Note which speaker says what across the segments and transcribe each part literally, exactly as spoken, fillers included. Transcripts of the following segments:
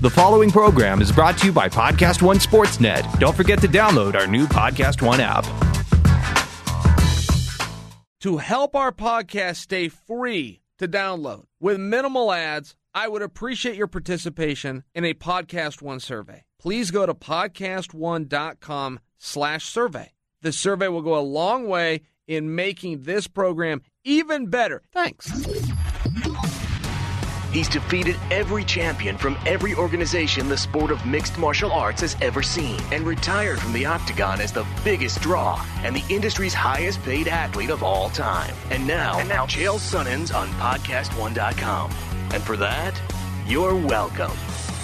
Speaker 1: The following program is brought to you by Podcast One Sportsnet. Don't forget to download our new Podcast One app.
Speaker 2: To help our podcast stay free to download with minimal ads, I would appreciate your participation in a Podcast One survey. Please go to podcastone.com slash survey. The survey will go a long way in making this program even better. Thanks.
Speaker 3: He's defeated every champion from every organization the sport of mixed martial arts has ever seen and retired from the octagon as the biggest draw and the industry's highest paid athlete of all time. And now, and now Chael Sonnen's on podcast one dot com. And for that, you're welcome.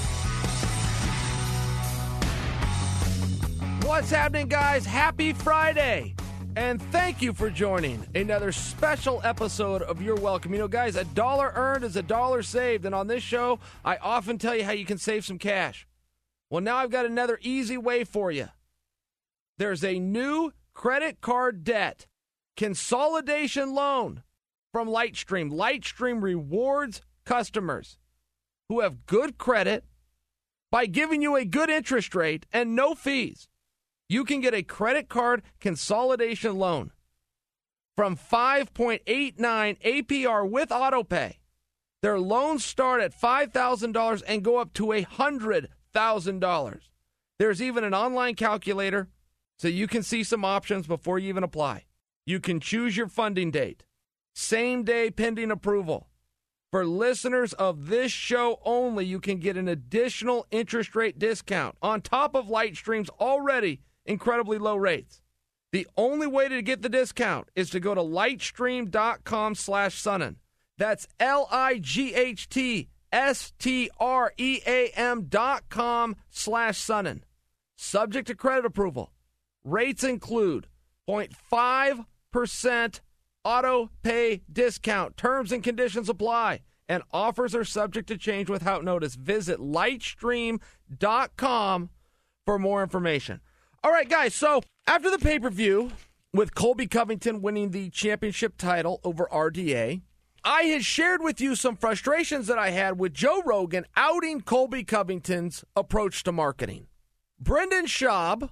Speaker 2: What's happening, guys? Happy Friday. And thank you for joining another special episode of You're Welcome. You know, guys, a dollar earned is a dollar saved. And on this show, I often tell you how you can save some cash. Well, now I've got another easy way for you. There's a new credit card debt consolidation loan from Lightstream. Lightstream rewards customers who have good credit by giving you a good interest rate and no fees. You can get a credit card consolidation loan from five point eight nine A P R with AutoPay. Their loans start at five thousand dollars and go up to one hundred thousand dollars. There's even an online calculator so you can see some options before you even apply. You can choose your funding date. Same day pending approval. For listeners of this show only, you can get an additional interest rate discount on top of Lightstream's already incredibly low rates. The only way to get the discount is to go to lightstream.com slash Sonnen. That's L-I-G-H-T-S-T-R-E-A-M dot com slash Sonnen. Subject to credit approval. Rates include zero point five percent auto pay discount. Terms and conditions apply. And offers are subject to change without notice. Visit lightstream dot com for more information. All right, guys, so after the pay-per-view, with Colby Covington winning the championship title over R D A, I had shared with you some frustrations that I had with Joe Rogan outing Colby Covington's approach to marketing. Brendan Schaub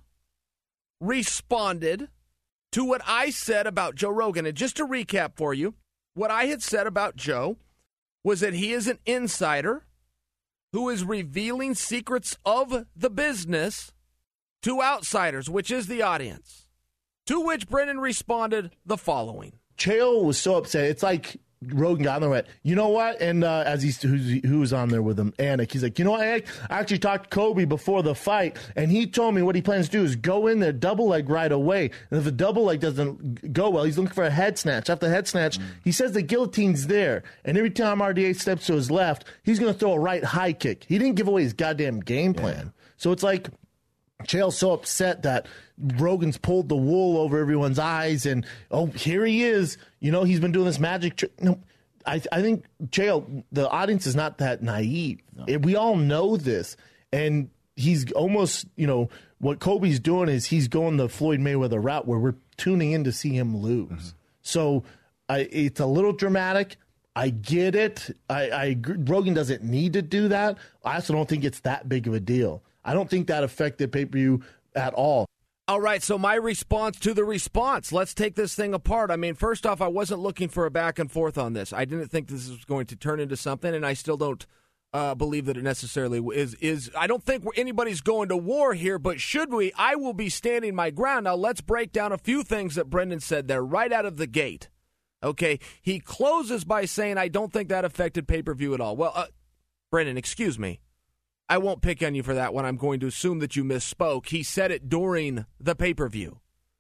Speaker 2: responded to what I said about Joe Rogan. And just to recap for you, what I had said about Joe was that he is an insider who is revealing secrets of the business to outsiders, which is the audience. To which Brendan responded the following.
Speaker 4: Chael was so upset. It's like Rogan got on there and went, you know what? And uh, as he's who's, who was on there with him, Anik, he's like, you know what, Anik? I actually talked to Kobe before the fight, and he told me what he plans to do is go in there double leg right away. And if the double leg doesn't go well, he's looking for a head snatch. After the head snatch, mm. he says the guillotine's there. And every time R D A steps to his left, he's going to throw a right high kick. He didn't give away his goddamn game plan. Yeah. So it's like, Chael's so upset that Rogan's pulled the wool over everyone's eyes, and oh, here he is. You know, he's been doing this magic trick. No, I, I think Chael, the audience is not that naive. No. It, we all know this, and he's almost, you know, what Kobe's doing is he's going the Floyd Mayweather route where we're tuning in to see him lose. Mm-hmm. So I, it's a little dramatic. I get it. I, I agree. Rogan doesn't need to do that. I also don't think it's that big of a deal. I don't think that affected pay-per-view at all.
Speaker 2: All right, so my response to the response. Let's take this thing apart. I mean, first off, I wasn't looking for a back and forth on this. I didn't think this was going to turn into something, and I still don't uh, believe that it necessarily is. Is I don't think anybody's going to war here, but should we, I will be standing my ground. Now, let's break down a few things that Brendan said there right out of the gate. Okay, he closes by saying, I don't think that affected pay-per-view at all. Well, uh, Brendan, excuse me. I won't pick on you for that one. I'm going to assume that you misspoke. He said it during the pay-per-view.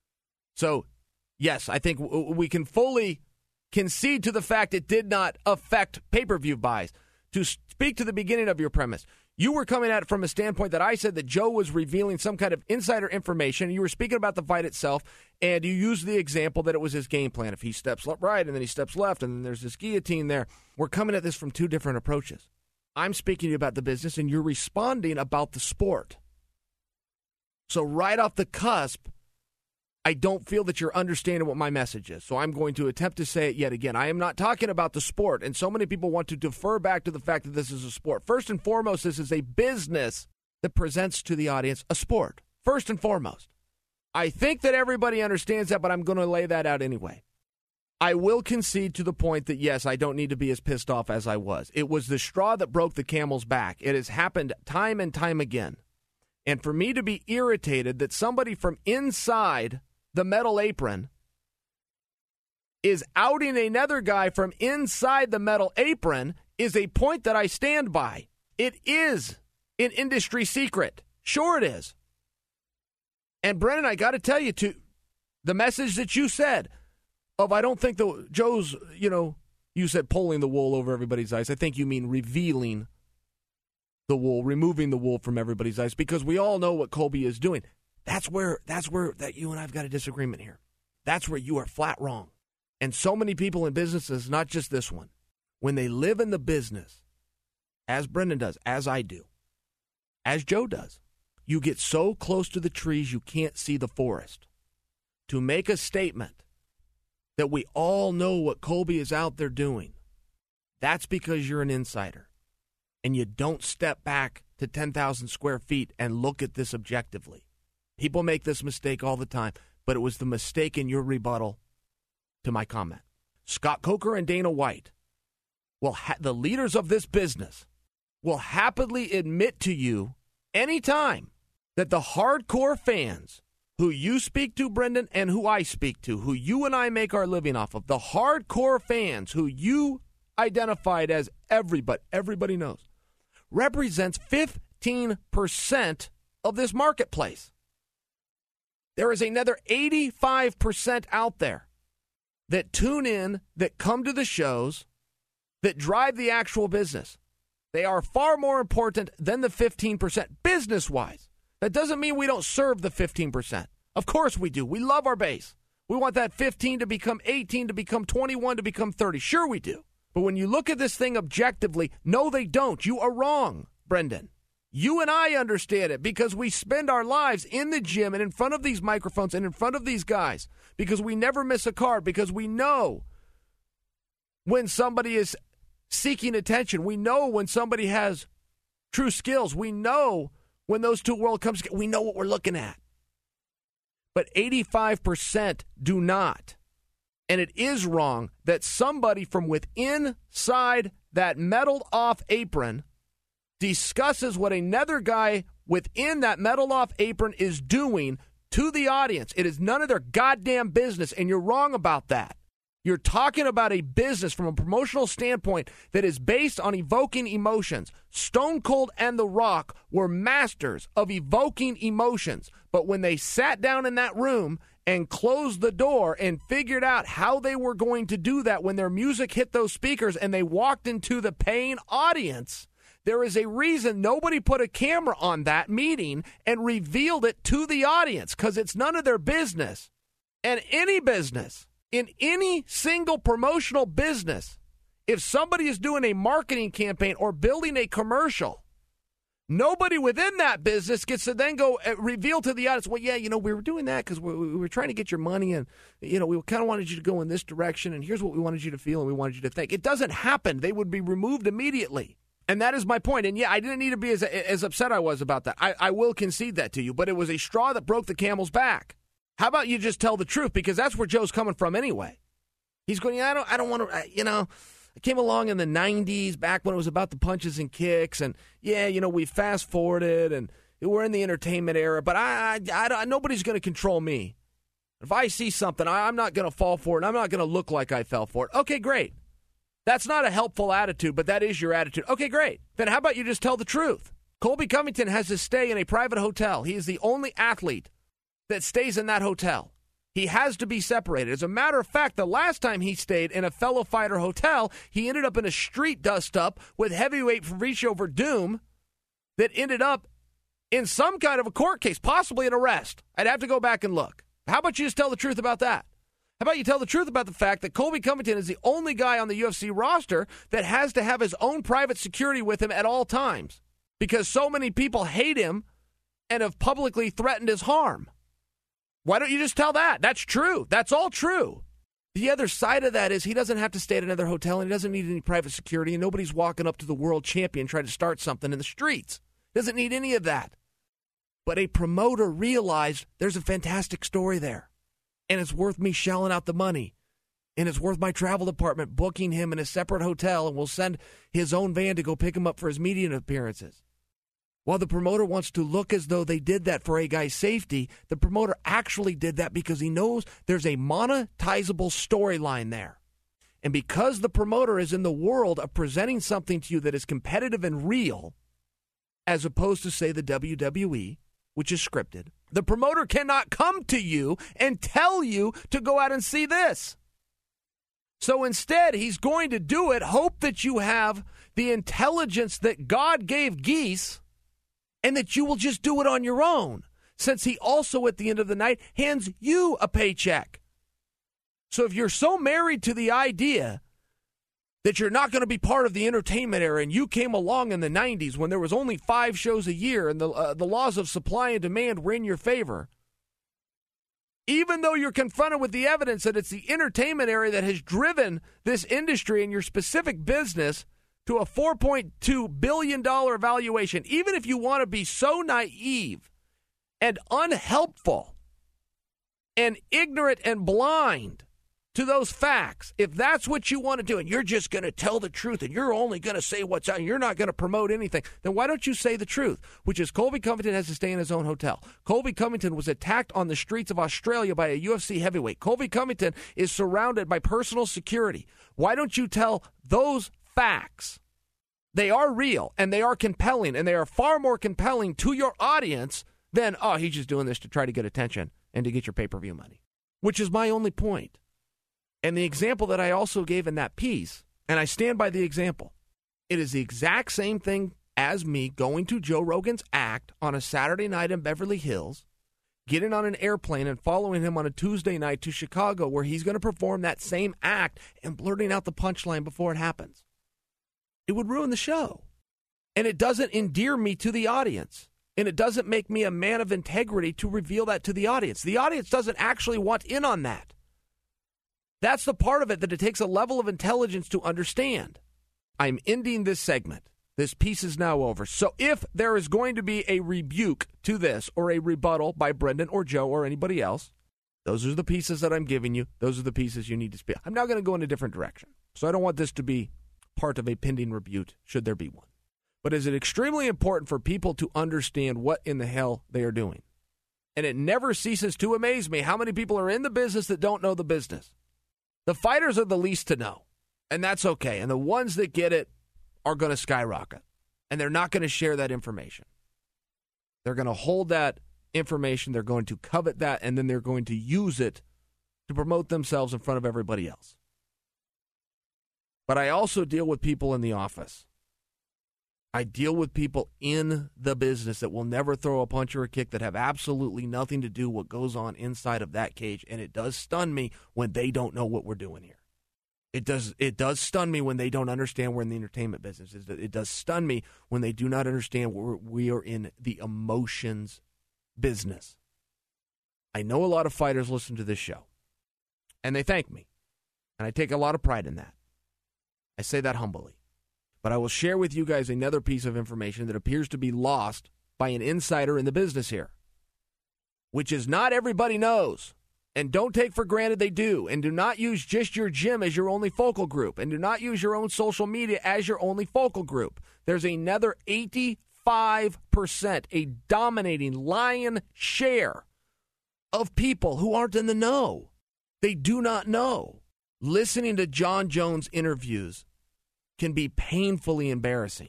Speaker 2: So, yes, I think we can fully concede to the fact it did not affect pay-per-view buys. To speak to the beginning of your premise, you were coming at it from a standpoint that I said that Joe was revealing some kind of insider information. You were speaking about the fight itself, and you used the example that it was his game plan. If he steps right and then he steps left and then there's this guillotine there. We're coming at this from two different approaches. I'm speaking to you about the business, and you're responding about the sport. So right off the cusp, I don't feel that you're understanding what my message is. So I'm going to attempt to say it yet again. I am not talking about the sport, and so many people want to defer back to the fact that this is a sport. First and foremost, this is a business that presents to the audience a sport. First and foremost. I think that everybody understands that, but I'm going to lay that out anyway. I will concede to the point that, yes, I don't need to be as pissed off as I was. It was the straw that broke the camel's back. It has happened time and time again. And for me to be irritated that somebody from inside the metal apron is outing another guy from inside the metal apron is a point that I stand by. It is an industry secret. Sure it is. And Brennan, I got to tell you, to the message that you said of I don't think the Joe's, you know, you said pulling the wool over everybody's eyes. I think you mean revealing the wool, removing the wool from everybody's eyes, because we all know what Colby is doing. That's where that's where that you and I've got a disagreement here. That's where you are flat wrong. And so many people in businesses, not just this one, when they live in the business, as Brendan does, as I do, as Joe does, you get so close to the trees you can't see the forest. To make a statement that we all know what Colby is out there doing, that's because you're an insider. And you don't step back to ten thousand square feet and look at this objectively. People make this mistake all the time, but it was the mistake in your rebuttal to my comment. Scott Coker and Dana White, will ha- the leaders of this business, will happily admit to you anytime that the hardcore fans who you speak to, Brendan, and who I speak to, who you and I make our living off of, the hardcore fans who you identified as everybody, everybody knows, represents fifteen percent of this marketplace. There is another eighty-five percent out there that tune in, that come to the shows, that drive the actual business. They are far more important than the fifteen percent business-wise. That doesn't mean we don't serve the fifteen percent. Of course we do. We love our base. We want that fifteen to become eighteen, to become twenty-one, to become thirty. Sure we do. But when you look at this thing objectively, no, they don't. You are wrong, Brendan. You and I understand it because we spend our lives in the gym and in front of these microphones and in front of these guys, because we never miss a card, because we know when somebody is seeking attention. We know when somebody has true skills. We know when those two worlds come together. We know what we're looking at. But eighty-five percent do not. And it is wrong that somebody from within inside that metalled off apron discusses what another guy within that metal off apron is doing to the audience. It is none of their goddamn business, and you're wrong about that. You're talking about a business from a promotional standpoint that is based on evoking emotions. Stone Cold and The Rock were masters of evoking emotions, but when they sat down in that room and closed the door and figured out how they were going to do that when their music hit those speakers and they walked into the paying audience, there is a reason nobody put a camera on that meeting and revealed it to the audience, because it's none of their business. And any business, in any single promotional business, if somebody is doing a marketing campaign or building a commercial, nobody within that business gets to then go uh, reveal to the audience, well, yeah, you know, we were doing that because we, we were trying to get your money, and, you know, we kind of wanted you to go in this direction, and here's what we wanted you to feel and we wanted you to think. It doesn't happen. They would be removed immediately. And that is my point. And, yeah, I didn't need to be as as upset I was about that. I, I will concede that to you. But it was a straw that broke the camel's back. How about you just tell the truth? Because that's where Joe's coming from anyway. He's going, yeah, I don't, I don't want to, you know, I came along in the nineties, back when it was about the punches and kicks. And, yeah, you know, we fast-forwarded, and we're in the entertainment era. But I, I, I nobody's going to control me. If I see something, I, I'm not going to fall for it. I'm not going to look like I fell for it. Okay, great. That's not a helpful attitude, but that is your attitude. Okay, great. Then how about you just tell the truth? Colby Covington has to stay in a private hotel. He is the only athlete that stays in that hotel. He has to be separated. As a matter of fact, the last time he stayed in a fellow fighter hotel, he ended up in a street dust-up with heavyweight Fabricio Verdum that ended up in some kind of a court case, possibly an arrest. I'd have to go back and look. How about you just tell the truth about that? How about you tell the truth about the fact that Colby Covington is the only guy on the U F C roster that has to have his own private security with him at all times because so many people hate him and have publicly threatened his harm? Why don't you just tell that? That's true. That's all true. The other side of that is he doesn't have to stay at another hotel and he doesn't need any private security and nobody's walking up to the world champion trying to start something in the streets. Doesn't need any of that. But a promoter realized there's a fantastic story there and it's worth me shelling out the money. And it's worth my travel department booking him in a separate hotel and we'll send his own van to go pick him up for his media appearances. While the promoter wants to look as though they did that for a guy's safety, the promoter actually did that because he knows there's a monetizable storyline there. And because the promoter is in the world of presenting something to you that is competitive and real, as opposed to, say, the W W E, which is scripted, the promoter cannot come to you and tell you to go out and see this. So instead, he's going to do it, hope that you have the intelligence that God gave geese, and that you will just do it on your own, since he also, at the end of the night, hands you a paycheck. So if you're so married to the idea that you're not going to be part of the entertainment era, and you came along in the nineties when there was only five shows a year and the, uh, the laws of supply and demand were in your favor, even though you're confronted with the evidence that it's the entertainment area that has driven this industry and your specific business to a four point two billion dollars valuation, even if you want to be so naive and unhelpful and ignorant and blind to those facts, if that's what you want to do and you're just going to tell the truth and you're only going to say what's out and you're not going to promote anything, then why don't you say the truth, which is Colby Covington has to stay in his own hotel. Colby Covington was attacked on the streets of Australia by a U F C heavyweight. Colby Covington is surrounded by personal security. Why don't you tell those facts? They are real and they are compelling and they are far more compelling to your audience than, oh, he's just doing this to try to get attention and to get your pay-per-view money, which is my only point. And the example that I also gave in that piece, and I stand by the example, it is the exact same thing as me going to Joe Rogan's act on a Saturday night in Beverly Hills, getting on an airplane and following him on a Tuesday night to Chicago where he's going to perform that same act and blurting out the punchline before it happens. It would ruin the show. And it doesn't endear me to the audience. And it doesn't make me a man of integrity to reveal that to the audience. The audience doesn't actually want in on that. That's the part of it that it takes a level of intelligence to understand. I'm ending this segment. This piece is now over. So if there is going to be a rebuke to this or a rebuttal by Brendan or Joe or anybody else, those are the pieces that I'm giving you. Those are the pieces you need to speak. I'm now going to go in a different direction. So I don't want this to be part of a pending rebuke, should there be one. But is it extremely important for people to understand what in the hell they are doing? And it never ceases to amaze me how many people are in the business that don't know the business. The fighters are the least to know, and that's okay. And the ones that get it are going to skyrocket, and they're not going to share that information. They're going to hold that information, they're going to covet that, and then they're going to use it to promote themselves in front of everybody else. But I also deal with people in the office. I deal with people in the business that will never throw a punch or a kick, that have absolutely nothing to do what goes on inside of that cage. And it does stun me when they don't know what we're doing here. It does it does stun me when they don't understand we're in the entertainment business. It does stun me when they do not understand we're, we are in the emotions business. I know a lot of fighters listen to this show, and they thank me. And I take a lot of pride in that. I say that humbly. But I will share with you guys another piece of information that appears to be lost by an insider in the business here, which is not everybody knows. And don't take for granted they do. And do not use just your gym as your only focal group. And do not use your own social media as your only focal group. There's another eighty-five percent, a dominating lion share of people who aren't in the know. They do not know. Listening to Jon Jones interviews can be painfully embarrassing.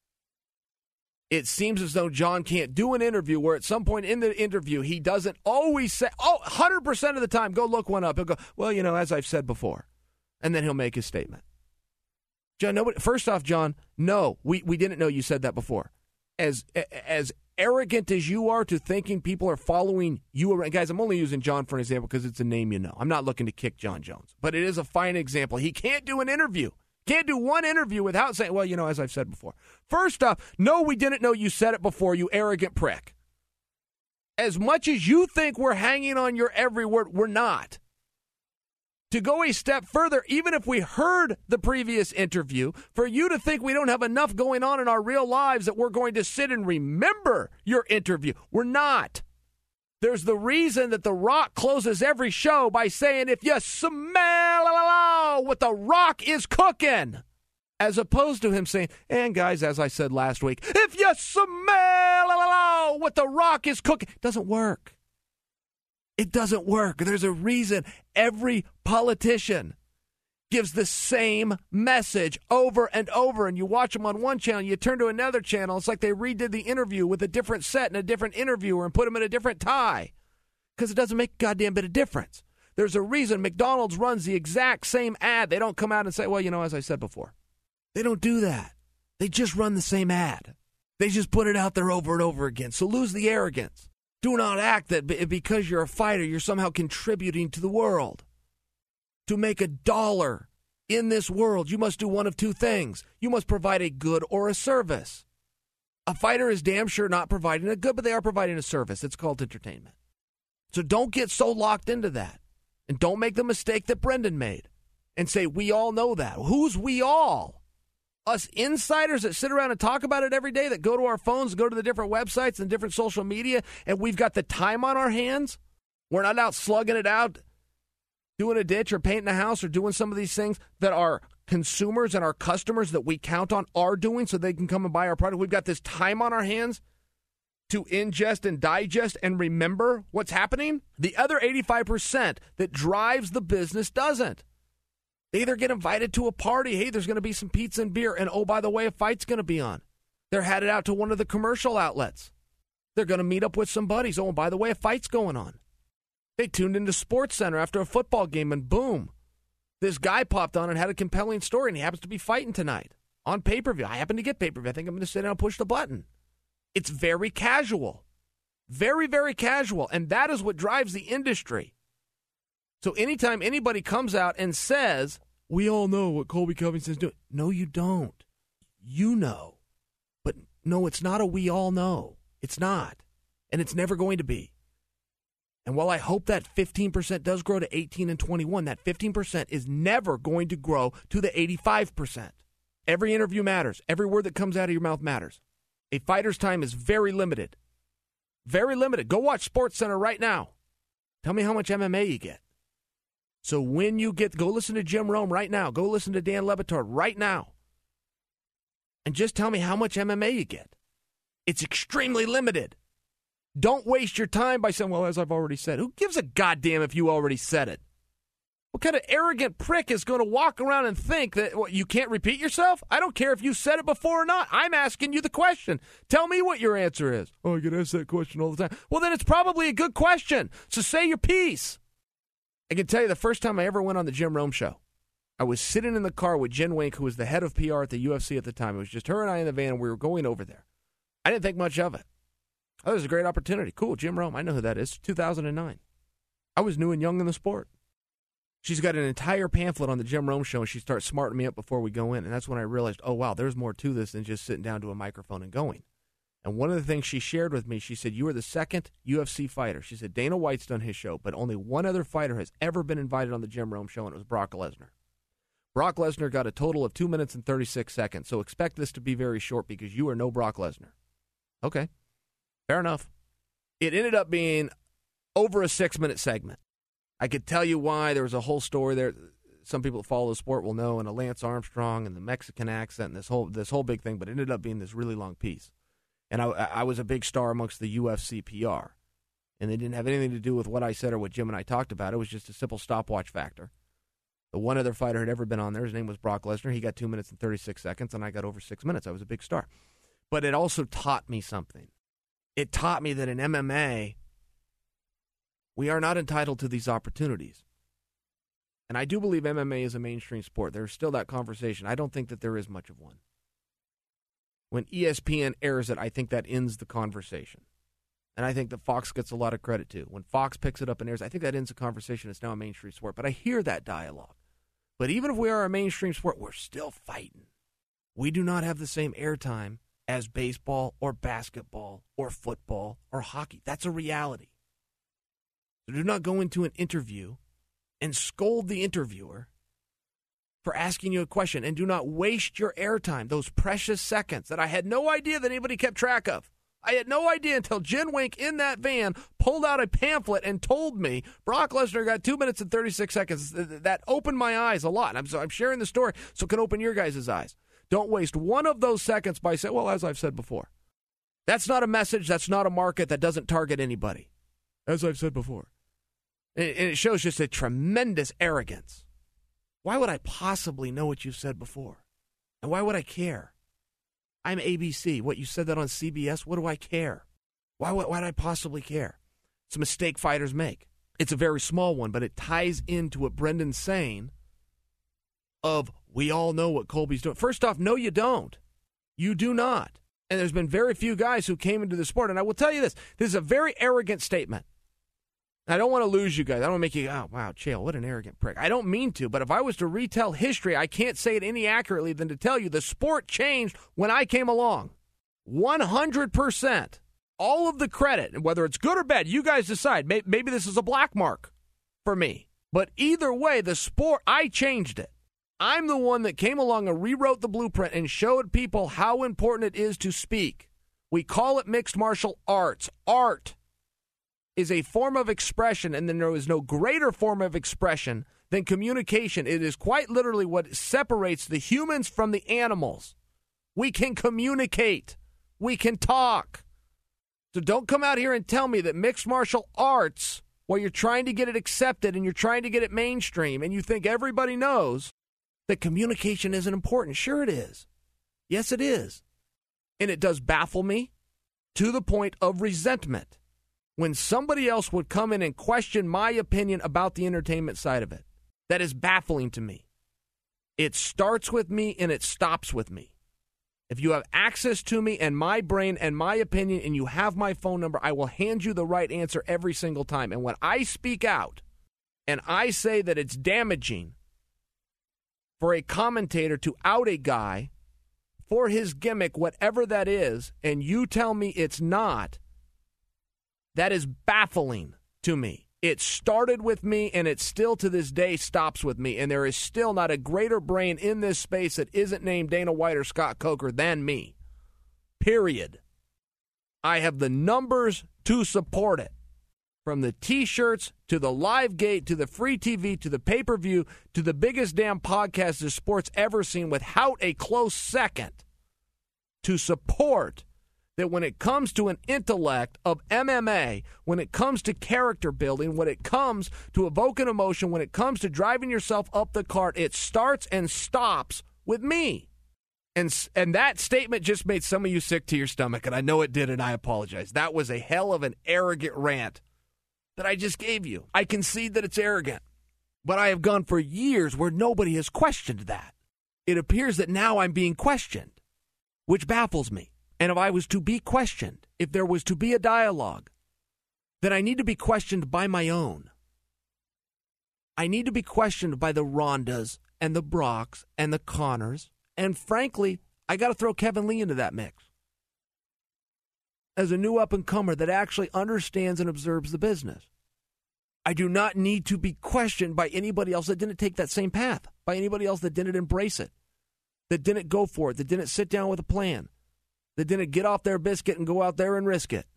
Speaker 2: It seems as though Jon can't do an interview where at some point in the interview he doesn't always say, oh, one hundred percent of the time, go look one up. He'll go, well, you know, as I've said before. And then he'll make his statement. Jon, nobody, first off, Jon, no, we, we didn't know you said that before. As as arrogant as you are to thinking people are following you around. Guys, I'm only using Jon for an example because it's a name you know. I'm not looking to kick Jon Jones. But it is a fine example. He can't do an interview. Can't do one interview without saying, well, you know, as I've said before. First off, no, we didn't know you said it before, you arrogant prick. As much as you think we're hanging on your every word, we're not. To go a step further, even if we heard the previous interview, for you to think we don't have enough going on in our real lives that we're going to sit and remember your interview, we're not. There's the reason that The Rock closes every show by saying, if you smell what The Rock is cooking, as opposed to him saying, and guys, as I said last week, if you smell what The Rock is cooking, it doesn't work. It doesn't work. There's a reason every politician gives the same message over and over, and you watch them on one channel, you turn to another channel, it's like they redid the interview with a different set and a different interviewer and put them in a different tie, because it doesn't make a goddamn bit of difference. There's a reason McDonald's runs the exact same ad. They don't come out and say, well, you know, as I said before. They don't do that. They just run the same ad. They just put it out there over and over again. So lose the arrogance. Do not act that because you're a fighter, you're somehow contributing to the world. To make a dollar in this world, you must do one of two things. You must provide a good or a service. A fighter is damn sure not providing a good, but they are providing a service. It's called entertainment. So don't get so locked into that. And don't make the mistake that Brendan made and say, we all know that. Who's we all? Us insiders that sit around and talk about it every day, that go to our phones, go to the different websites and different social media, and we've got the time on our hands. We're not out slugging it out, doing a ditch or painting a house or doing some of these things that our consumers and our customers that we count on are doing so they can come and buy our product. We've got this time on our hands to ingest and digest and remember what's happening. The other eighty-five percent that drives the business doesn't. They either get invited to a party. Hey, there's going to be some pizza and beer. And, oh, by the way, a fight's going to be on. They're headed out to one of the commercial outlets. They're going to meet up with some buddies. Oh, and by the way, a fight's going on. They tuned into Sports Center after a football game, and boom, this guy popped on and had a compelling story, and he happens to be fighting tonight on pay-per-view. I happen to get pay-per-view. I think I'm going to sit down and push the button. It's very casual. Very, very casual. And that is what drives the industry. So anytime anybody comes out and says, we all know what Colby Covington's doing. No, you don't. You know. But no, it's not a we all know. It's not. And it's never going to be. And while I hope that fifteen percent does grow to eighteen and twenty-one, that fifteen percent is never going to grow to the eighty-five percent. Every interview matters. Every word that comes out of your mouth matters. A fighter's time is very limited. Very limited. Go watch Sports Center right now. Tell me how much M M A you get. So when you get, go listen to Jim Rome right now. Go listen to Dan Le Batard right now. And just tell me how much M M A you get. It's extremely limited. Don't waste your time by saying, well, as I've already said. Who gives a goddamn if you already said it? What kind of arrogant prick is going to walk around and think that what, you can't repeat yourself? I don't care if you said it before or not. I'm asking you the question. Tell me what your answer is. Oh, I get asked that question all the time. Well, then it's probably a good question. So say your piece. I can tell you the first time I ever went on the Jim Rome show, I was sitting in the car with Jen Wink, who was the head of P R at the U F C at the time. It was just her and I in the van, and we were going over there. I didn't think much of it. Oh, it was a great opportunity. Cool, Jim Rome. I know who that is. two thousand nine. I was new and young in the sport. She's got an entire pamphlet on the Jim Rome show, and she starts smarting me up before we go in. And that's when I realized, oh, wow, there's more to this than just sitting down to a microphone and going. And one of the things she shared with me, she said, you are the second U F C fighter. She said, Dana White's done his show, but only one other fighter has ever been invited on the Jim Rome show, and it was Brock Lesnar. Brock Lesnar got a total of two minutes and thirty-six seconds, so expect this to be very short because you are no Brock Lesnar. Okay, fair enough. It ended up being over a six-minute segment. I could tell you why. There was a whole story there. Some people that follow the sport will know, and a Lance Armstrong and the Mexican accent and this whole this whole big thing, but it ended up being this really long piece. And I, I was a big star amongst the U F C P R. And they didn't have anything to do with what I said or what Jim and I talked about. It was just a simple stopwatch factor. The one other fighter had ever been on there. His name was Brock Lesnar. He got two minutes and thirty-six seconds, and I got over six minutes. I was a big star. But it also taught me something. It taught me that in M M A, we are not entitled to these opportunities. And I do believe M M A is a mainstream sport. There's still that conversation. I don't think that there is much of one. When E S P N airs it, I think that ends the conversation. And I think that Fox gets a lot of credit too. When Fox picks it up and airs, I think that ends the conversation. It's now a mainstream sport. But I hear that dialogue. But even if we are a mainstream sport, we're still fighting. We do not have the same airtime as baseball or basketball or football or hockey. That's a reality. So do not go into an interview and scold the interviewer for asking you a question, and do not waste your airtime, those precious seconds that I had no idea that anybody kept track of. I had no idea until Jen Wink in that van pulled out a pamphlet and told me Brock Lesnar got two minutes and thirty-six seconds. That opened my eyes a lot. I'm, so I'm sharing the story so it can open your guys' eyes. Don't waste one of those seconds by saying, well, as I've said before. That's not a message. That's not a market. That doesn't target anybody. As I've said before. And it shows just a tremendous arrogance. Why would I possibly know what you've said before? And why would I care? I'm A B C. What, you said that on C B S? What do I care? Why would why do I possibly care? It's a mistake fighters make. It's a very small one, but it ties into what Brendan's saying of we all know what Colby's doing. First off, no, you don't. You do not. And there's been very few guys who came into the sport. And I will tell you this. This is a very arrogant statement. I don't want to lose you guys. I don't want to make you, oh, wow, Chael, what an arrogant prick. I don't mean to, but if I was to retell history, I can't say it any accurately than to tell you the sport changed when I came along. one hundred percent. All of the credit, and whether it's good or bad, you guys decide. Maybe this is a black mark for me. But either way, the sport, I changed it. I'm the one that came along and rewrote the blueprint and showed people how important it is to speak. We call it mixed martial arts. Art is a form of expression, and then there is no greater form of expression than communication. It is quite literally what separates the humans from the animals. We can communicate. We can talk. So don't come out here and tell me that mixed martial arts, while you're trying to get it accepted and you're trying to get it mainstream, and you think everybody knows that communication isn't important. Sure it is. Yes, it is. And it does baffle me to the point of resentment when somebody else would come in and question my opinion about the entertainment side of it. That is baffling to me. It starts with me and it stops with me. If you have access to me and my brain and my opinion and you have my phone number, I will hand you the right answer every single time. And when I speak out and I say that it's damaging for a commentator to out a guy for his gimmick, whatever that is, and you tell me it's not, that is baffling to me. It started with me, and it still to this day stops with me. And there is still not a greater brain in this space that isn't named Dana White or Scott Coker than me. Period. I have the numbers to support it. From the T-shirts to the live gate to the free T V to the pay-per-view to the biggest damn podcast the sport's ever seen without a close second to support that when it comes to an intellect of M M A, when it comes to character building, when it comes to evoking emotion, when it comes to driving yourself up the cart, it starts and stops with me. And and that statement just made some of you sick to your stomach, and I know it did, and I apologize. That was a hell of an arrogant rant that I just gave you. I concede that it's arrogant, but I have gone for years where nobody has questioned that. It appears that now I'm being questioned, which baffles me. And if I was to be questioned, if there was to be a dialogue, then I need to be questioned by my own. I need to be questioned by the Rondas and the Brocks and the Connors. And frankly, I got to throw Kevin Lee into that mix as a new up-and-comer that actually understands and observes the business. I do not need to be questioned by anybody else that didn't take that same path, by anybody else that didn't embrace it, that didn't go for it, that didn't sit down with a plan, that didn't get off their biscuit and go out there and risk it.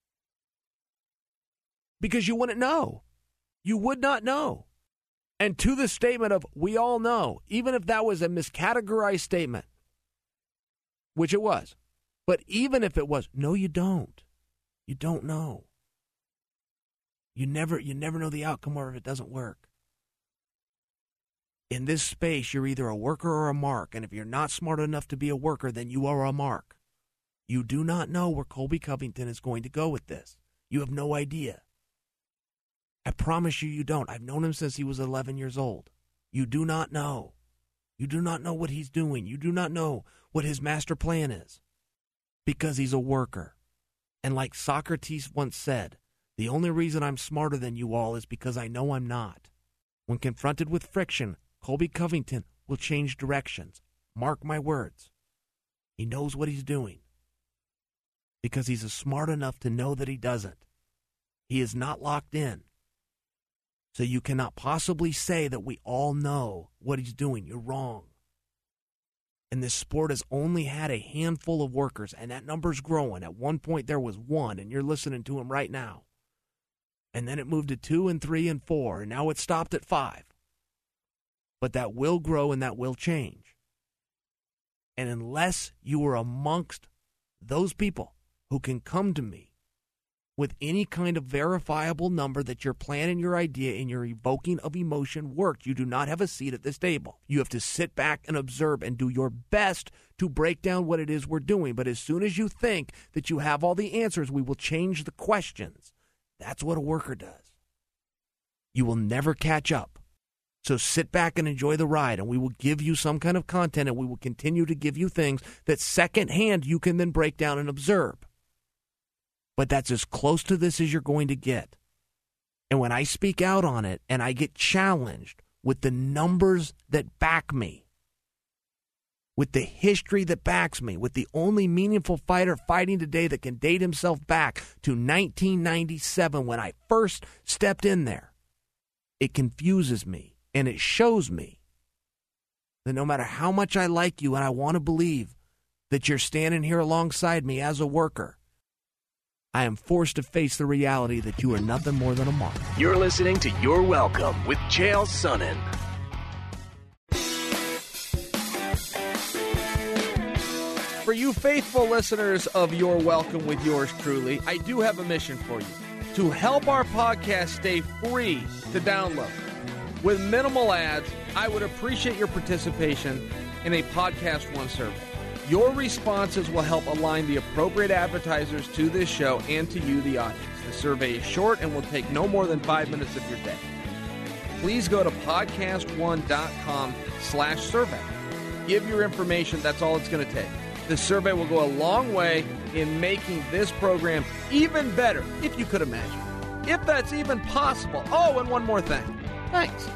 Speaker 2: Because you wouldn't know. You would not know. And to the statement of, we all know, even if that was a miscategorized statement, which it was, but even if it was, no, you don't. You don't know. You never, you never know the outcome or if it doesn't work. In this space, you're either a worker or a mark. And if you're not smart enough to be a worker, then you are a mark. You do not know where Colby Covington is going to go with this. You have no idea. I promise you, you don't. I've known him since he was eleven years old. You do not know. You do not know what he's doing. You do not know what his master plan is. Because he's a worker. And like Socrates once said, the only reason I'm smarter than you all is because I know I'm not. When confronted with friction, Colby Covington will change directions. Mark my words. He knows what he's doing. because he's smart enough to know that he doesn't. He is not locked in. So you cannot possibly say that we all know what he's doing. You're wrong. And this sport has only had a handful of workers, and that number's growing. At one point, there was one, and you're listening to him right now. And then it moved to two and three and four, and now it's stopped at five. But that will grow and that will change. And unless you are amongst those people who can come to me with any kind of verifiable number that your plan and your idea and your evoking of emotion worked, you do not have a seat at this table. You have to sit back and observe and do your best to break down what it is we're doing. But as soon as you think that you have all the answers, we will change the questions. That's what a worker does. You will never catch up. So sit back and enjoy the ride, and we will give you some kind of content, and we will continue to give you things that secondhand you can then break down and observe. But that's as close to this as you're going to get. And when I speak out on it and I get challenged with the numbers that back me, with the history that backs me, with the only meaningful fighter fighting today that can date himself back to nineteen ninety-seven when I first stepped in there, it confuses me and it shows me that no matter how much I like you and I want to believe that you're standing here alongside me as a worker, I am forced to face the reality that you are nothing more than a mark.
Speaker 3: You're listening to You're Welcome with Chael Sonnen.
Speaker 2: For you faithful listeners of You're Welcome with yours truly, I do have a mission for you. To help our podcast stay free to download with minimal ads, I would appreciate your participation in a Podcast One survey. Your responses will help align the appropriate advertisers to this show and to you, the audience. The survey is short and will take no more than five minutes of your day. Please go to podcast1.com slash survey. Give your information. That's all it's going to take. The survey will go a long way in making this program even better, if you could imagine. If that's even possible. Oh, and one more thing. Thanks.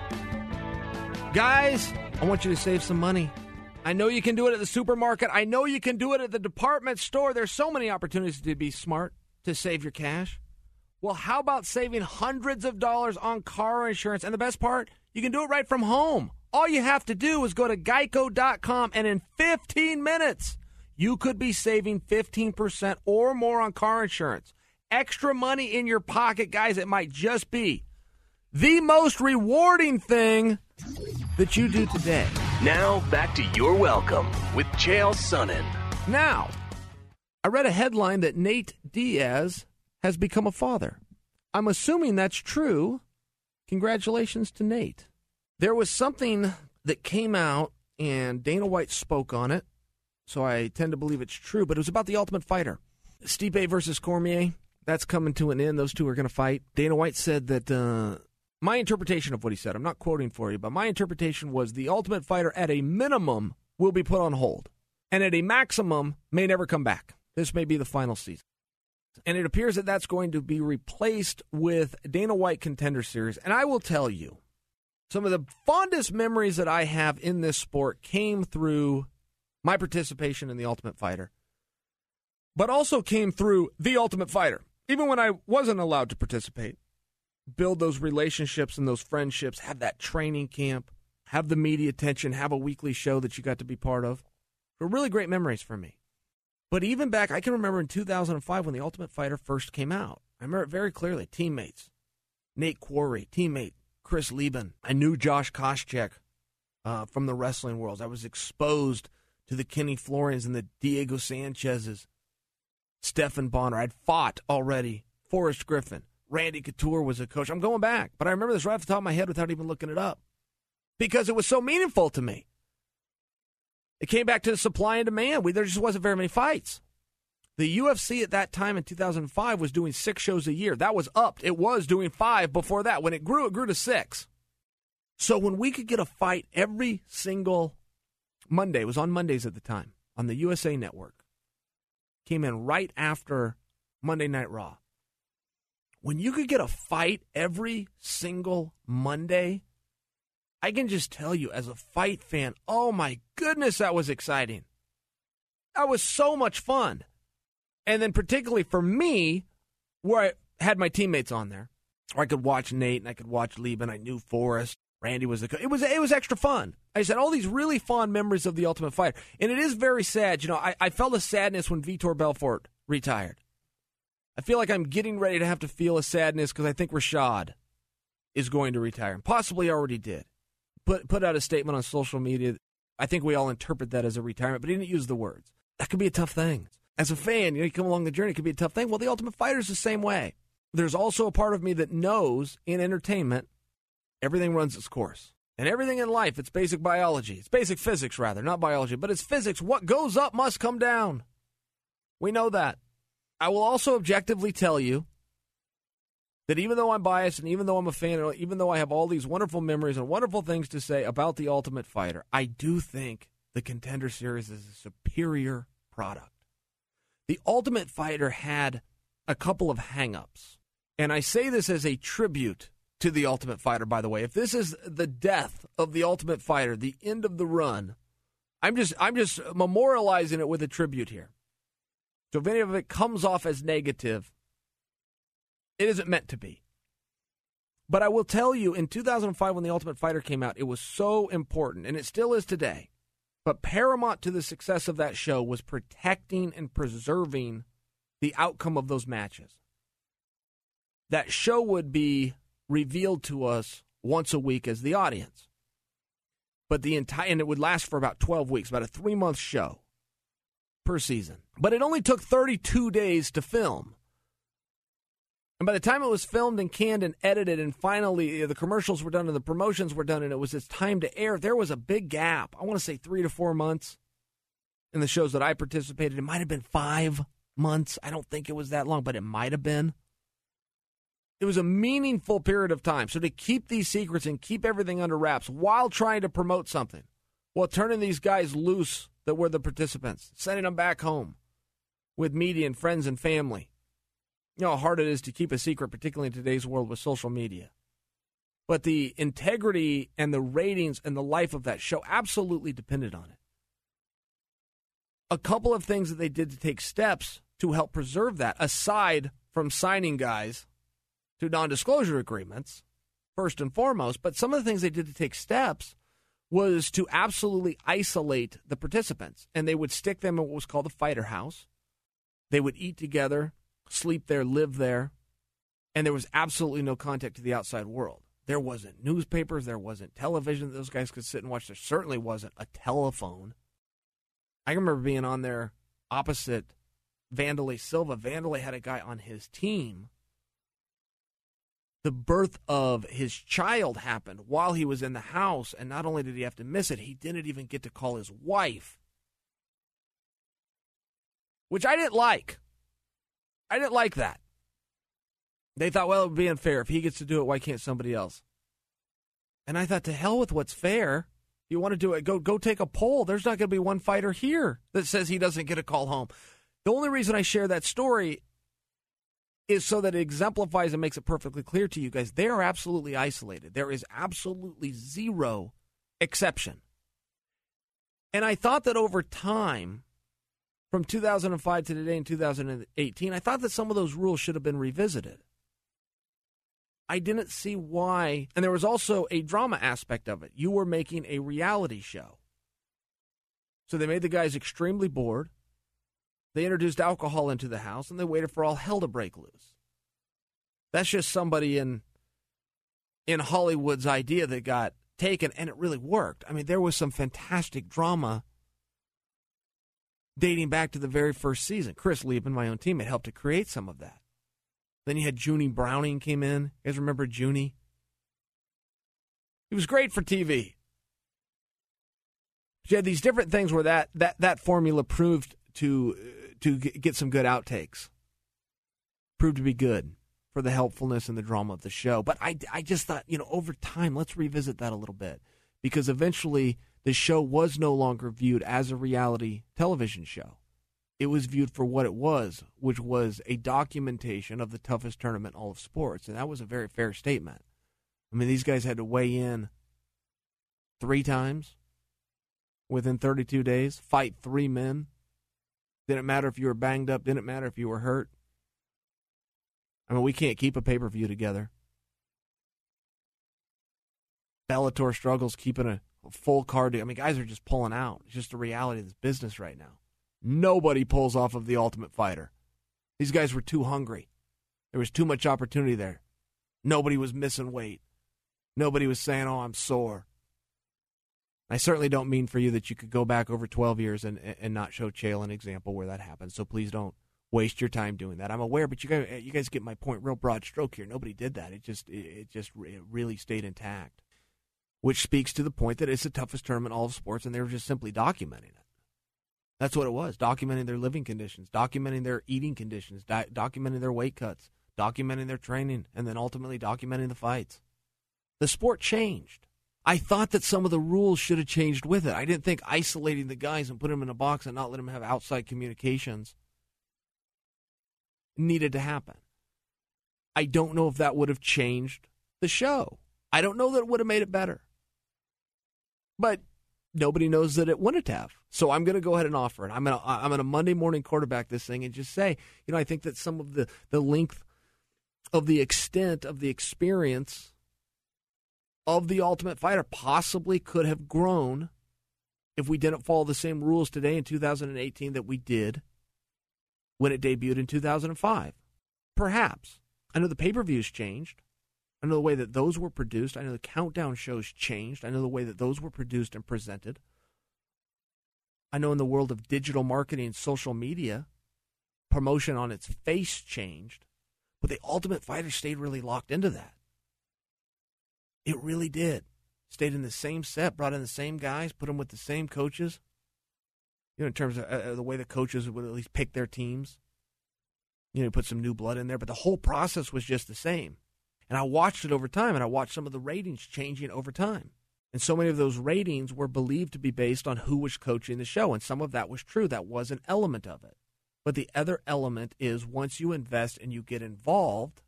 Speaker 2: Guys, I want you to save some money. I know you can do it at the supermarket. I know you can do it at the department store. There's so many opportunities to be smart, to save your cash. Well, how about saving hundreds of dollars on car insurance? And the best part, you can do it right from home. All you have to do is go to geico dot com, and in fifteen minutes, you could be saving fifteen percent or more on car insurance. Extra money in your pocket, guys. It might just be the most rewarding thing that you do today.
Speaker 3: Now, back to You're Welcome with Chael Sonnen.
Speaker 2: Now, I read a headline that Nate Diaz has become a father. I'm assuming that's true. Congratulations to Nate. There was something that came out, and Dana White spoke on it, so I tend to believe it's true, but it was about the Ultimate Fighter. Stipe versus Cormier, that's coming to an end. Those two are going to fight. Dana White said that... Uh, My interpretation of what he said, I'm not quoting for you, but my interpretation was the Ultimate Fighter at a minimum will be put on hold, and at a maximum may never come back. This may be the final season. And it appears that that's going to be replaced with Dana White Contender Series. And I will tell you, some of the fondest memories that I have in this sport came through my participation in the Ultimate Fighter, but also came through the Ultimate Fighter, even when I wasn't allowed to participate. Build those relationships and those friendships, have that training camp, have the media attention, have a weekly show that you got to be part of. They're really great memories for me. But even back, I can remember in two thousand five when The Ultimate Fighter first came out. I remember it very clearly. Teammates, Nate Quarry, teammate Chris Lieben. I knew Josh Koscheck uh, from the wrestling world. I was exposed to the Kenny Florians and the Diego Sanchez's, Stephan Bonner. I'd fought already. Forrest Griffin. Randy Couture was a coach. I'm going back, but I remember this right off the top of my head without even looking it up because it was so meaningful to me. It came back to the supply and demand. We, there just wasn't very many fights. The U F C at that time in two thousand five was doing six shows a year. That was upped. It was doing five before that. When it grew, it grew to six. So when we could get a fight every single Monday, it was on Mondays at the time, on the U S A Network, came in right after Monday Night Raw. When you could get a fight every single Monday, I can just tell you as a fight fan, oh my goodness, that was exciting. That was so much fun. And then particularly for me, where I had my teammates on there, where I could watch Nate and I could watch Lieben. I knew Forrest. Randy was the co- it was it was extra fun. I just had all these really fond memories of the Ultimate Fighter, and it is very sad. You know, I, I felt a sadness when Vitor Belfort retired. I feel like I'm getting ready to have to feel a sadness because I think Rashad is going to retire, and possibly already did. Put put out a statement on social media. I think we all interpret that as a retirement, but he didn't use the words. That could be a tough thing. As a fan, you know, you come along the journey, it could be a tough thing. Well, the Ultimate Fighter is the same way. There's also a part of me that knows in entertainment, everything runs its course. And everything in life, it's basic biology. It's basic physics, rather, not biology. But it's physics. What goes up must come down. We know that. I will also objectively tell you that even though I'm biased and even though I'm a fan, and even though I have all these wonderful memories and wonderful things to say about the Ultimate Fighter, I do think the Contender Series is a superior product. The Ultimate Fighter had a couple of hang-ups. And I say this as a tribute to the Ultimate Fighter, by the way. If this is the death of the Ultimate Fighter, the end of the run, I'm just I'm just memorializing it with a tribute here. So if any of it comes off as negative, it isn't meant to be. But I will tell you, in two thousand five, when the Ultimate Fighter came out, it was so important, and it still is today. But paramount to the success of that show was protecting and preserving the outcome of those matches. That show would be revealed to us once a week as the audience. But the entire, and it would last for about twelve weeks, about a three-month show per season. But it only took thirty-two days to film. And by the time it was filmed and canned and edited and finally the commercials were done and the promotions were done and it was its time to air, there was a big gap. I want to say three to four months in the shows that I participated. It might have been five months. I don't think it was that long, but it might have been. It was a meaningful period of time. So to keep these secrets and keep everything under wraps while trying to promote something, while turning these guys loose that were the participants, sending them back home with media and friends and family. You know how hard it is to keep a secret, particularly in today's world with social media. But the integrity and the ratings and the life of that show absolutely depended on it. A couple of things that they did to take steps to help preserve that, aside from signing guys to non-disclosure agreements, first and foremost, but some of the things they did to take steps was to absolutely isolate the participants. And they would stick them in what was called the fighter house. They would eat together, sleep there, live there, and there was absolutely no contact to the outside world. There wasn't newspapers, there wasn't television that those guys could sit and watch. There certainly wasn't a telephone. I remember being on there opposite Vanderlei Silva. Vanderlei had a guy on his team. The birth of his child happened while he was in the house, and not only did he have to miss it, he didn't even get to call his wife, which I didn't like. I didn't like that. They thought, well, it would be unfair. If he gets to do it, why can't somebody else? And I thought, to hell with what's fair. You want to do it, go go take a poll. There's not going to be one fighter here that says he doesn't get a call home. The only reason I share that story is so that it exemplifies and makes it perfectly clear to you guys. They are absolutely isolated. There is absolutely zero exception. And I thought that over time, from two thousand five to today in two thousand eighteen, I thought that some of those rules should have been revisited. I didn't see why. And there was also a drama aspect of it. You were making a reality show. So they made the guys extremely bored. They introduced alcohol into the house, and they waited for all hell to break loose. That's just somebody in, in Hollywood's idea that got taken, and it really worked. I mean, there was some fantastic drama dating back to the very first season. Chris Lieben, my own teammate, helped to create some of that. Then you had Junie Browning came in. You guys remember Junie? He was great for T V. But you had these different things where that that, that formula proved to to get some good outtakes. Proved to be good for the helpfulness and the drama of the show. But I, I just thought, you know, over time, let's revisit that a little bit. Because eventually the show was no longer viewed as a reality television show. It was viewed for what it was, which was a documentation of the toughest tournament in all of sports. And that was a very fair statement. I mean, these guys had to weigh in three times within thirty-two days, fight three men, Didn't matter if you were banged up. Didn't matter if you were hurt. I mean, we can't keep a pay-per-view together. Bellator struggles keeping a full card. I mean, guys are just pulling out. It's just the reality of this business right now. Nobody pulls off of The Ultimate Fighter. These guys were too hungry. There was too much opportunity there. Nobody was missing weight. Nobody was saying, oh, I'm sore. I certainly don't mean for you that you could go back over twelve years and, and not show Chael an example where that happened. So please don't waste your time doing that. I'm aware, but you guys, you guys get my point. Real broad stroke here. Nobody did that. It just, it just it really stayed intact, which speaks to the point that it's the toughest tournament in all of sports, and they were just simply documenting it. That's what it was, documenting their living conditions, documenting their eating conditions, di- documenting their weight cuts, documenting their training, and then ultimately documenting the fights. The sport changed. I thought that some of the rules should have changed with it. I didn't think isolating the guys and putting them in a box and not letting them have outside communications needed to happen. I don't know if that would have changed the show. I don't know that it would have made it better. But nobody knows that it wouldn't have. So I'm going to go ahead and offer it. I'm going to I'm going to Monday morning quarterback this thing and just say, you know, I think that some of the, the length of the extent of the experience of The Ultimate Fighter possibly could have grown if we didn't follow the same rules today in two thousand eighteen that we did when it debuted in two thousand five. Perhaps. I know the pay-per-views changed. I know the way that those were produced. I know the countdown shows changed. I know the way that those were produced and presented. I know in the world of digital marketing and social media, promotion on its face changed. But The Ultimate Fighter stayed really locked into that. It really did. Stayed in the same set, brought in the same guys, put them with the same coaches. You know, in terms of uh, the way the coaches would at least pick their teams. You know, put some new blood in there. But the whole process was just the same. And I watched it over time, and I watched some of the ratings changing over time. And so many of those ratings were believed to be based on who was coaching the show. And some of that was true. That was an element of it. But the other element is once you invest and you get involved,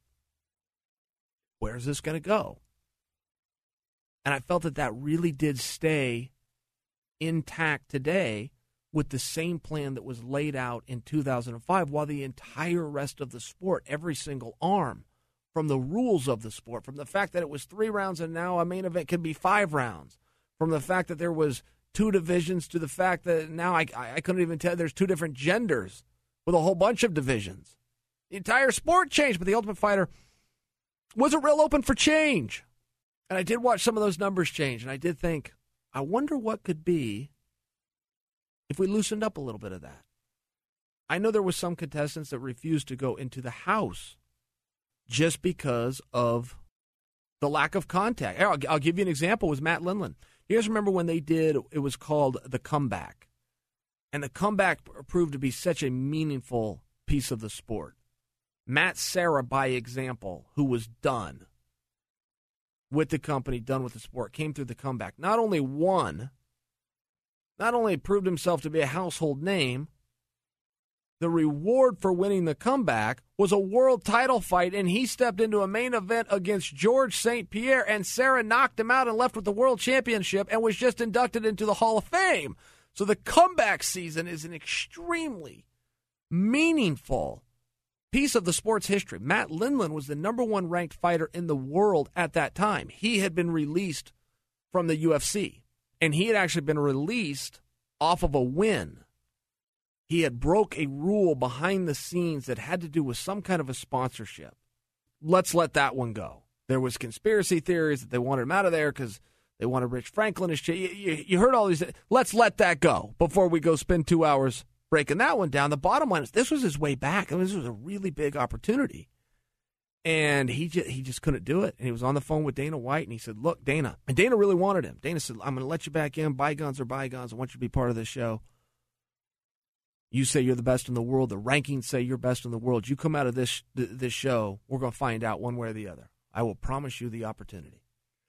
Speaker 2: where's this going to go? And I felt that that really did stay intact today with the same plan that was laid out in two thousand five, while the entire rest of the sport, every single arm, from the rules of the sport, from the fact that it was three rounds and now a main event could be five rounds, from the fact that there was two divisions to the fact that now I, I couldn't even tell there's two different genders with a whole bunch of divisions. The entire sport changed, but The Ultimate Fighter wasn't real open for change. And I did watch some of those numbers change, and I did think, I wonder what could be if we loosened up a little bit of that. I know there were some contestants that refused to go into the house just because of the lack of contact. I'll, I'll give you an example with Matt Lindland. You guys remember when they did, it was called The Comeback. And The Comeback proved to be such a meaningful piece of the sport. Matt Serra, by example, who was done with the company, done with the sport, came through The Comeback. Not only won, not only proved himself to be a household name, the reward for winning The Comeback was a world title fight, and he stepped into a main event against George Saint Pierre, and Serra knocked him out and left with the world championship and was just inducted into the Hall of Fame. So the comeback season is an extremely meaningful piece of the sport's history. Matt Lindland was the number one ranked fighter in the world at that time. He had been released from the U F C, and he had actually been released off of a win. He had broke a rule behind the scenes that had to do with some kind of a sponsorship. Let's let that one go. There was conspiracy theories that they wanted him out of there because they wanted Rich Franklin as chief. You, you, you heard all these. Let's let that go before we go spend two hours breaking that one down. The bottom line is this was his way back. I mean, this was a really big opportunity. And he just, he just couldn't do it. And he was on the phone with Dana White, and he said, look, Dana. And Dana really wanted him. Dana said, I'm going to let you back in. Bygones are bygones. I want you to be part of this show. You say you're the best in the world. The rankings say you're best in the world. You come out of this this show, we're going to find out one way or the other. I will promise you the opportunity.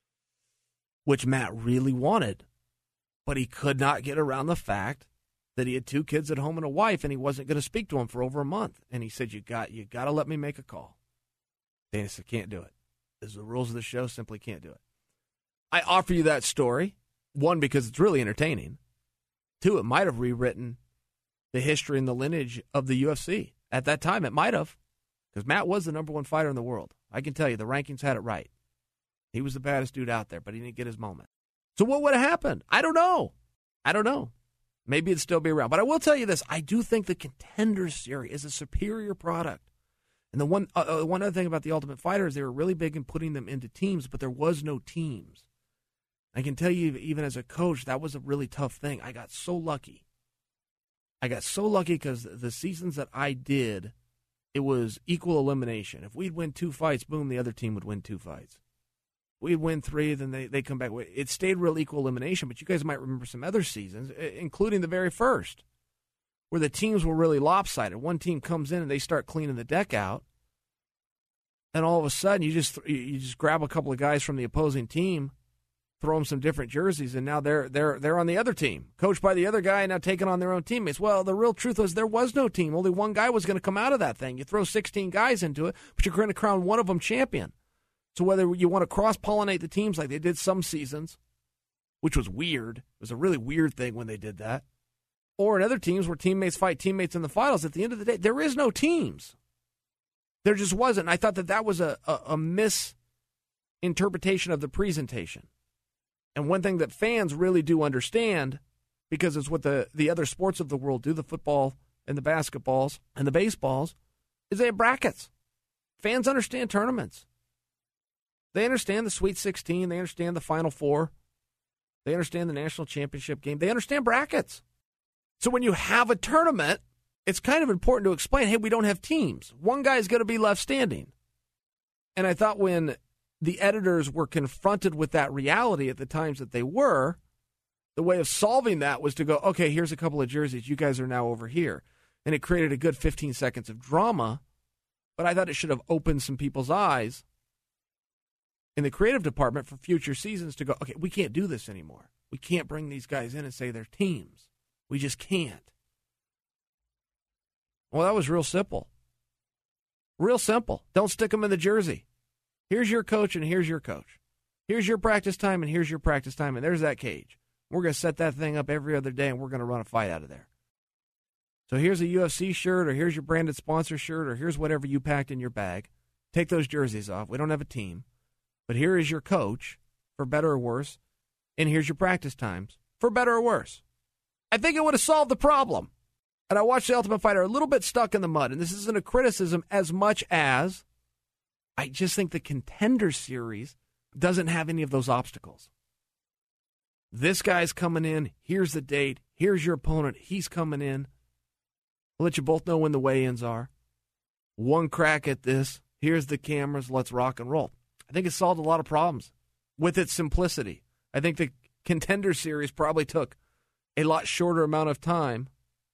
Speaker 2: Which Matt really wanted. But he could not get around the fact that he had two kids at home and a wife, and he wasn't going to speak to him for over a month. And he said, you got you got to let me make a call. Dana said, can't do it. This is the rules of the show, simply can't do it. I offer you that story, one, because it's really entertaining. Two, it might have rewritten the history and the lineage of the U F C. At that time, it might have, because Matt was the number one fighter in the world. I can tell you, the rankings had it right. He was the baddest dude out there, but he didn't get his moment. So what would have happened? I don't know. I don't know. Maybe it'd still be around. But I will tell you this. I do think the Contenders Series is a superior product. And the one uh, one other thing about the Ultimate Fighter is they were really big in putting them into teams, but there was no teams. I can tell you, even as a coach, that was a really tough thing. I got so lucky. I got so lucky because the seasons that I did, it was equal elimination. If we'd win two fights, boom, the other team would win two fights. We'd win three, then they they come back. It stayed real equal elimination, but you guys might remember some other seasons, including the very first, where the teams were really lopsided. One team comes in and they start cleaning the deck out, and all of a sudden you just you just grab a couple of guys from the opposing team, throw them some different jerseys, and now they're they're they're on the other team, coached by the other guy, and now taking on their own teammates. Well, the real truth was there was no team. Only one guy was going to come out of that thing. You throw sixteen guys into it, but you're going to crown one of them champion. So whether you want to cross-pollinate the teams like they did some seasons, which was weird, it was a really weird thing when they did that, or in other teams where teammates fight teammates in the finals, at the end of the day, there is no teams. There just wasn't. I thought that that was a, a, a misinterpretation of the presentation. And one thing that fans really do understand, because it's what the, the other sports of the world do, the football and the basketballs and the baseballs, is they have brackets. Fans understand tournaments. They understand the Sweet sixteen. They understand the Final Four. They understand the national championship game. They understand brackets. So when you have a tournament, it's kind of important to explain, hey, we don't have teams. One guy is going to be left standing. And I thought when the editors were confronted with that reality at the times that they were, the way of solving that was to go, okay, here's a couple of jerseys. You guys are now over here. And it created a good fifteen seconds of drama. But I thought it should have opened some people's eyes in the creative department for future seasons to go, okay, we can't do this anymore. We can't bring these guys in and say they're teams. We just can't. Well, that was real simple. Real simple. Don't stick them in the jersey. Here's your coach and here's your coach. Here's your practice time and here's your practice time, and there's that cage. We're going to set that thing up every other day, and we're going to run a fight out of there. So here's a U F C shirt, or here's your branded sponsor shirt, or here's whatever you packed in your bag. Take those jerseys off. We don't have a team. But here is your coach, for better or worse, and here's your practice times, for better or worse. I think it would have solved the problem. And I watched The Ultimate Fighter a little bit stuck in the mud, and this isn't a criticism as much as I just think the Contender Series doesn't have any of those obstacles. This guy's coming in, here's the date, here's your opponent, he's coming in. I'll let you both know when the weigh-ins are. One crack at this, here's the cameras, let's rock and roll. I think it solved a lot of problems with its simplicity. I think the Contender Series probably took a lot shorter amount of time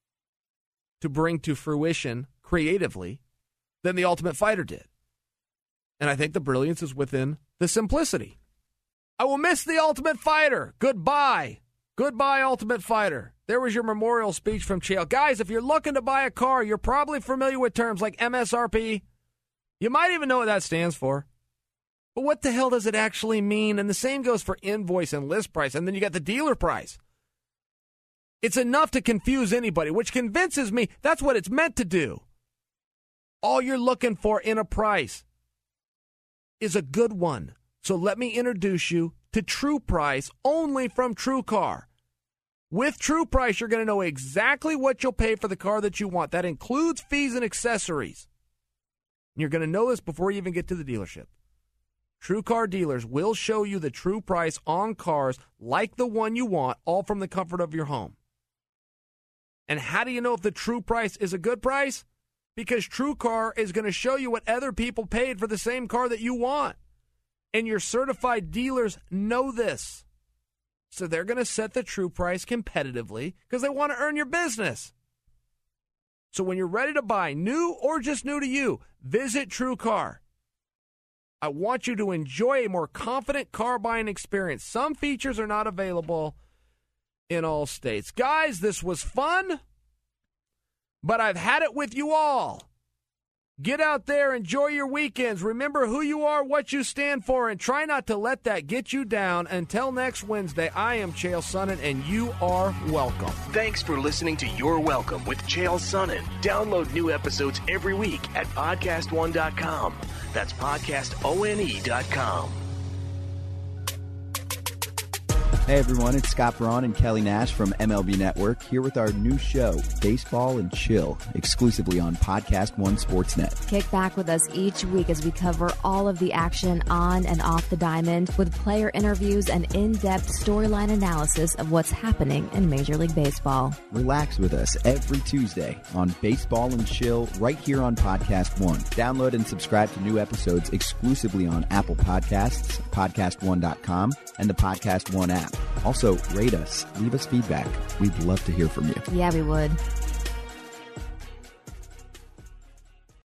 Speaker 2: to bring to fruition creatively than the Ultimate Fighter did. And I think the brilliance is within the simplicity. I will miss the Ultimate Fighter. Goodbye. Goodbye, Ultimate Fighter. There was your memorial speech from Chael. Guys, if you're looking to buy a car, you're probably familiar with terms like M S R P. You might even know what that stands for. But what the hell does it actually mean? And the same goes for invoice and list price. And then you got the dealer price. It's enough to confuse anybody, which convinces me that's what it's meant to do. All you're looking for in a price is a good one. So let me introduce you to True Price, only from TrueCar. With True Price, you're going to know exactly what you'll pay for the car that you want. That includes fees and accessories. And you're going to know this before you even get to the dealership. TrueCar dealers will show you the true price on cars like the one you want, all from the comfort of your home. And how do you know if the true price is a good price? Because TrueCar is going to show you what other people paid for the same car that you want. And your certified dealers know this. So they're going to set the true price competitively because they want to earn your business. So when you're ready to buy, new or just new to you, visit TrueCar. I want you to enjoy a more confident car buying experience. Some features are not available in all states. Guys, this was fun, but I've had it with you all. Get out there, enjoy your weekends. Remember who you are, what you stand for, and try not to let that get you down. Until next Wednesday, I am Chael Sonnen, and you are welcome.
Speaker 3: Thanks for listening to You're Welcome with Chael Sonnen. Download new episodes every week at podcast one dot com. That's podcast one dot com.
Speaker 5: Hey everyone, it's Scott Braun and Kelly Nash from M L B Network here with our new show, Baseball and Chill, exclusively on Podcast One Sportsnet.
Speaker 6: Kick back with us each week as we cover all of the action on and off the diamond with player interviews and in-depth storyline analysis of what's happening in Major League Baseball.
Speaker 5: Relax with us every Tuesday on Baseball and Chill right here on Podcast One. Download and subscribe to new episodes exclusively on Apple Podcasts, podcast one dot com, and the Podcast One app. Also, rate us, leave us feedback. We'd love to hear from you.
Speaker 6: Yeah, we would.